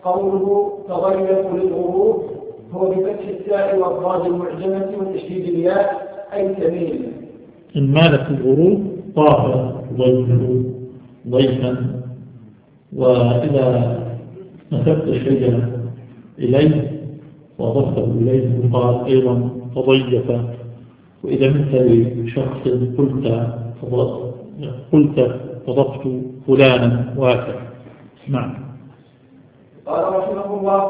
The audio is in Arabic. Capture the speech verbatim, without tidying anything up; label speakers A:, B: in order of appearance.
A: قوله تضيق للغروب هو بفتح التاء والضاد المعجمة وتشديد الياء أي تميل.
B: إن مالت الغروب طاب ضيفه ضيفا، وإذا نسبت شيئا إليه وضفته إليه قال أيضا تضيف. وإذا مثل لشخص قلت قلت وضفت فلانا وهكذا. نعم.
A: قال رحمه الله